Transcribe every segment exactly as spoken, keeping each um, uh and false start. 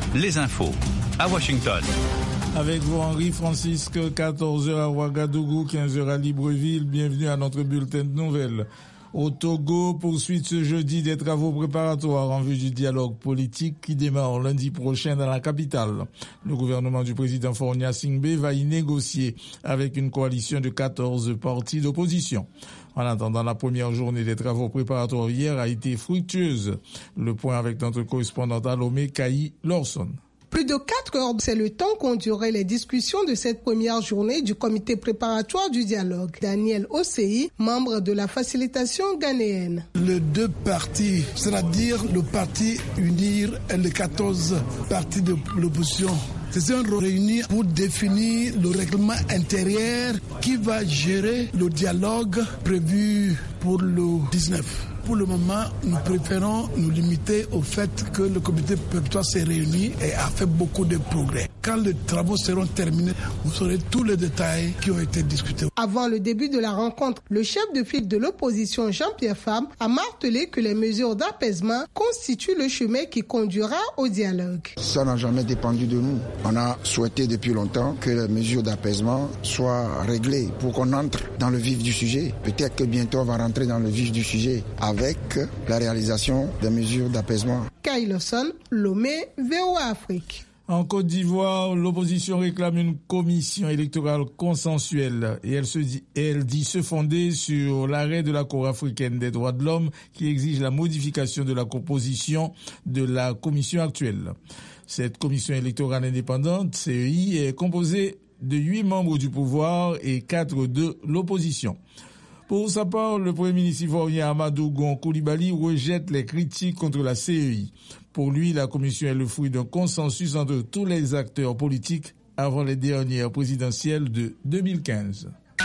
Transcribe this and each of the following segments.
les infos à Washington. Avec vous, Henri Francisque, quatorze heures à Ouagadougou, quinze heures à Libreville. Bienvenue à notre bulletin de nouvelles. Au Togo, poursuite ce jeudi des travaux préparatoires en vue du dialogue politique qui démarre lundi prochain dans la capitale. Le gouvernement du président Faure Gnassingbé va y négocier avec une coalition de quatorze partis d'opposition. En attendant, la première journée des travaux préparatoires hier a été fructueuse. Le point avec notre correspondante à Lomé, Kaï Lawson. Plus de quatre heures, c'est le temps qu'ont duré les discussions de cette première journée du comité préparatoire du dialogue. Daniel Osei, membre de la facilitation ghanéenne. Les deux partis, c'est-à-dire le parti Unir et les quatorze partis de l'opposition, se sont réunis pour définir le règlement intérieur qui va gérer le dialogue prévu pour le dix-neuf. Pour le moment, nous préférons nous limiter au fait que le comité préparatoire s'est réuni et a fait beaucoup de progrès. Quand les travaux seront terminés, vous saurez tous les détails qui ont été discutés. Avant le début de la rencontre, le chef de file de l'opposition, Jean-Pierre Fabre, a martelé que les mesures d'apaisement constituent le chemin qui conduira au dialogue. Ça n'a jamais dépendu de nous. On a souhaité depuis longtemps que les mesures d'apaisement soient réglées pour qu'on entre dans le vif du sujet. Peut-être que bientôt on va rentrer dans le vif du sujet avec la réalisation des mesures d'apaisement. Kaï Lawson, Lomé, V O A Afrique. En Côte d'Ivoire, l'opposition réclame une commission électorale consensuelle et elle, se dit, elle dit se fonder sur l'arrêt de la Cour africaine des droits de l'homme qui exige la modification de la composition de la commission actuelle. Cette commission électorale indépendante, C E I, est composée de huit membres du pouvoir et quatre de l'opposition. Pour sa part, le Premier ministre ivoirien Amadou Gon Coulibaly rejette les critiques contre la C E I. Pour lui, la commission est le fruit d'un consensus entre tous les acteurs politiques avant les dernières présidentielles de deux mille quinze.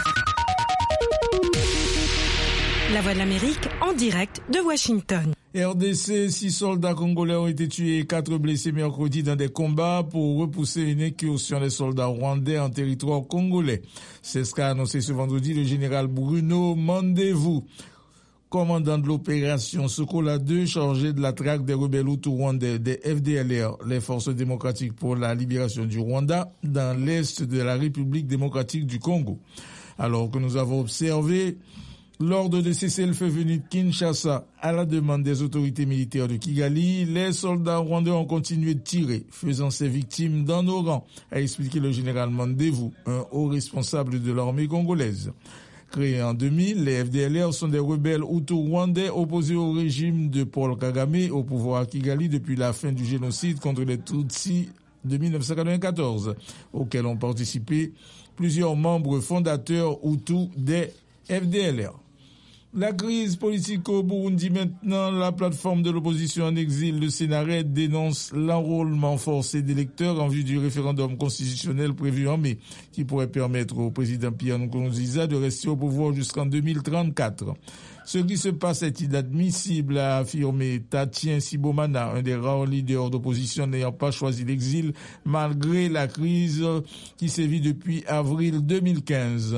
La Voix de l'Amérique en direct de Washington. R D C, six soldats congolais ont été tués et quatre blessés mercredi dans des combats pour repousser une incursion des soldats rwandais en territoire congolais. C'est ce qu'a annoncé ce vendredi le général Bruno Mandevou, commandant de l'opération Sokola deux, chargé de la traque des rebelles hutus rwandais des F D L R, les Forces démocratiques pour la libération du Rwanda, dans l'est de la République démocratique du Congo. Alors que nous avons observé l'ordre de cessez-le-feu venu de Kinshasa à la demande des autorités militaires de Kigali, les soldats rwandais ont continué de tirer, faisant ses victimes dans nos rangs, a expliqué le général Mandevou, un haut responsable de l'armée congolaise. Créés en deux mille, les F D L R sont des rebelles hutus rwandais opposés au régime de Paul Kagame au pouvoir à Kigali depuis la fin du génocide contre les Tutsis de dix-neuf cent quatre-vingt-quatorze, auquel ont participé plusieurs membres fondateurs hutus des F D L R. La crise politique au Burundi maintenant, la plateforme de l'opposition en exil, le Sénarède, dénonce l'enrôlement forcé d'électeurs en vue du référendum constitutionnel prévu en mai, qui pourrait permettre au président Pierre Nkurunziza de rester au pouvoir jusqu'en deux mille trente-quatre. Ce qui se passe est inadmissible, a affirmé Tatien Sibomana, un des rares leaders d'opposition n'ayant pas choisi l'exil, malgré la crise qui sévit depuis avril deux mille quinze.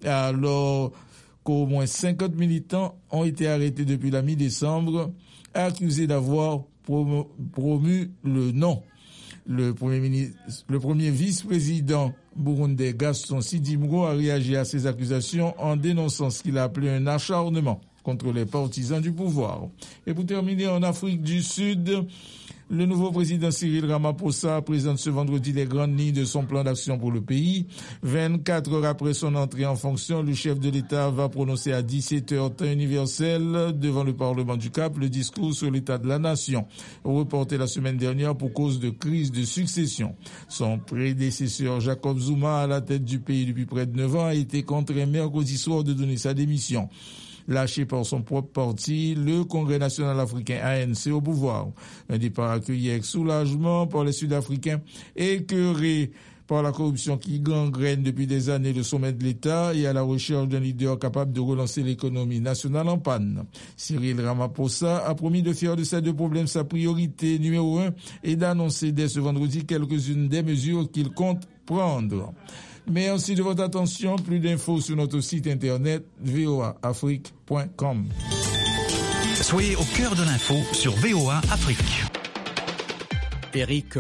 Alors qu'au moins cinquante militants ont été arrêtés depuis la mi-décembre, accusés d'avoir promu, promu le non. Le premier ministre, le premier vice-président burundais Gaston Sidimro a réagi à ces accusations en dénonçant ce qu'il a appelé un acharnement contre les partisans du pouvoir. Et pour terminer, en Afrique du Sud, le nouveau président Cyril Ramaphosa présente ce vendredi les grandes lignes de son plan d'action pour le pays. vingt-quatre heures après son entrée en fonction, le chef de l'État va prononcer à dix-sept heures temps universel devant le Parlement du Cap le discours sur l'état de la nation, reporté la semaine dernière pour cause de crise de succession. Son prédécesseur Jacob Zuma, à la tête du pays depuis près de neuf ans, a été contraint mercredi soir de donner sa démission. Lâché par son propre parti, le Congrès national africain A N C au pouvoir. Un départ accueilli avec soulagement par les Sud-Africains, écœurés par la corruption qui gangrène depuis des années le sommet de l'État et à la recherche d'un leader capable de relancer l'économie nationale en panne. Cyril Ramaphosa a promis de faire de ces deux problèmes sa priorité numéro un et d'annoncer dès ce vendredi quelques-unes des mesures qu'il compte prendre. Merci de votre attention. Plus d'infos sur notre site internet v o a afrique point com. Soyez au cœur de l'info sur V O A Afrique. Eric